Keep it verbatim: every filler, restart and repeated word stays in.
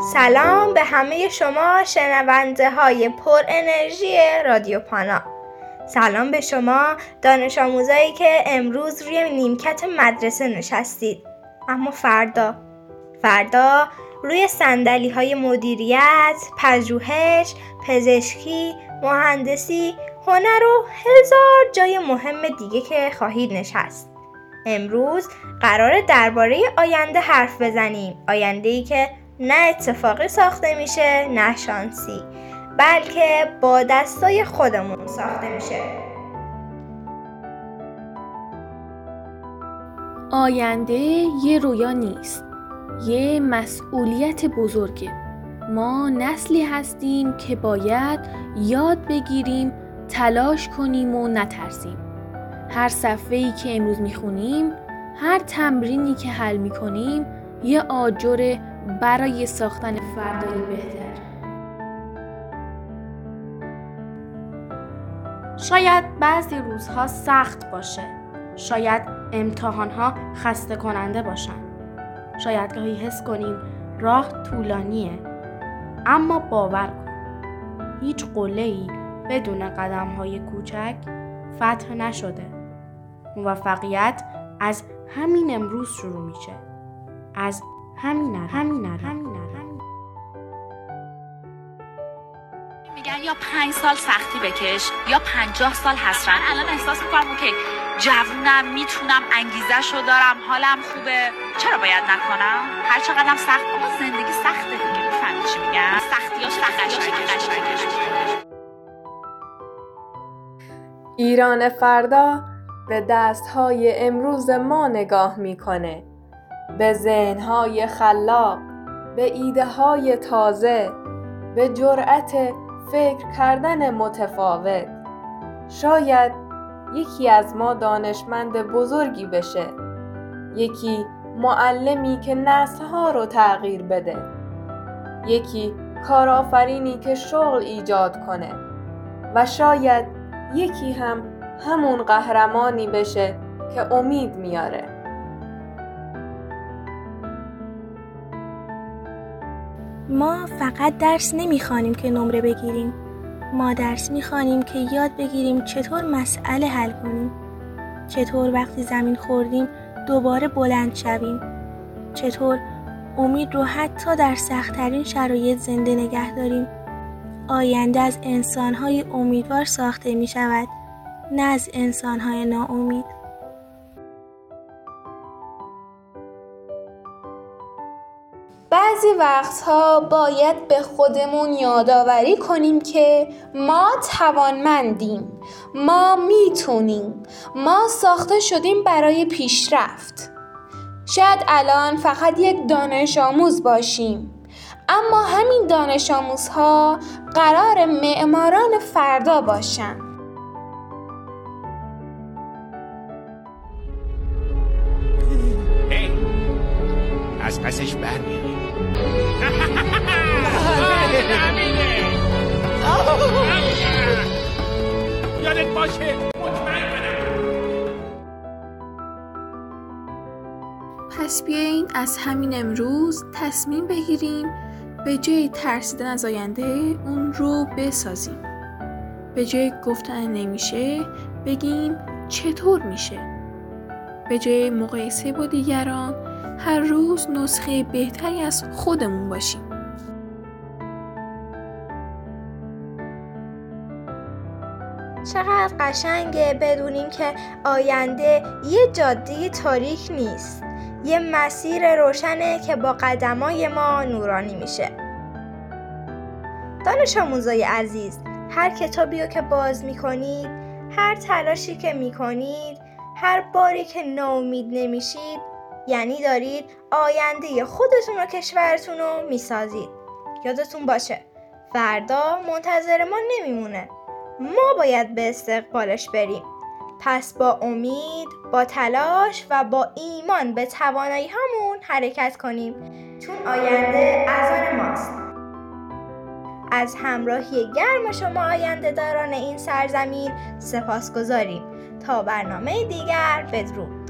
سلام به همه شما شنونده های پر انرژی رادیو پانا. سلام به شما دانش آموزایی که امروز روی نیمکت مدرسه نشستید. اما فردا فردا روی صندلی های مدیریت، پژوهش، پزشکی، مهندسی، هنر و هزار جای مهم دیگه که خواهید نشست. امروز قراره درباره آینده حرف بزنیم. آینده‌ای که نه اتفاقی ساخته میشه نه شانسی، بلکه با دستای خودمون ساخته میشه. آینده یه رویا نیست، یه مسئولیت بزرگه. ما نسلی هستیم که باید یاد بگیریم، تلاش کنیم و نترسیم. هر صفحه‌ای که امروز میخونیم، هر تمرینی که حل میکنیم، یه آجر برای ساختن فردای بهتر. شاید بعضی روزها سخت باشه. شاید امتحانها خسته کننده باشن. شاید گاهی حس کنیم راه طولانیه. اما باور کن، هیچ قله‌ای بدون قدم‌های کوچک فتح نشده. موفقیت از همین امروز شروع میشه. از همین الان. همین الان. همین الان. میگن یا پنج سال سختی بکش یا پنجاه سال حسرت. من الان احساس میکنم که جوونم، میتونم، انگیزه‌شو دارم، حالم خوبه. چرا باید نکنم؟ هر چقدرم سخت باشه، زندگی سخته دیگه. میفهمی چی میگم؟ سختیاش قشنگه. ایران فردا به دست‌های امروز ما نگاه میکنه، به ذهن‌های خلاق، به ایده‌های تازه، به جرأت فکر کردن متفاوت. شاید یکی از ما دانشمند بزرگی بشه، یکی معلمی که نسل‌ها رو تغییر بده، یکی کارآفرینی که شغل ایجاد کنه و شاید یکی هم همون قهرمانی بشه که امید میاره. ما فقط درس نمیخوانیم که نمره بگیریم. ما درس میخوانیم که یاد بگیریم چطور مسئله حل کنیم. چطور وقتی زمین خوردیم دوباره بلند شویم. چطور امید رو حتی در سخت‌ترین شرایط زنده نگه داریم. آینده از انسان‌های امیدوار ساخته میشود، نه از انسان‌های ناامید. بعضی وقتها باید به خودمون یادآوری کنیم که ما توانمندیم، ما میتونیم، ما ساخته شدیم برای پیشرفت. شاید الان فقط یک دانش آموز باشیم، اما همین دانش آموزها قرار معماران فردا باشن. هی از پسش برمی‌ریم. یادت باشه مطمئن کنم. پس بیایین از همین امروز تصمیم بگیریم به جای ترسیدن از آینده اون رو بسازیم. به جای گفتن نمیشه بگیم چطور میشه. به جای مقایسه با دیگران هر روز نسخه بهتری از خودمون باشیم. چقدر قشنگه بدونیم که آینده یه جاده تاریک نیست، یه مسیر روشنه که با قدمای ما نورانی میشه. دانش آموزای عزیز، هر کتابی رو که باز میکنید، هر تلاشی که میکنید، هر باری که ناامید نمیشید، یعنی دارید آینده خودتون و کشورتون رو میسازید. یادتون باشه فردا منتظر ما نمیمونه، ما باید به استقبالش بریم. پس با امید، با تلاش و با ایمان به توانایی همون حرکت کنیم، چون آینده از آن ماست. از همراهی گرم شما آینده داران این سرزمین سپاسگزاریم. تا برنامه دیگر، بدرود.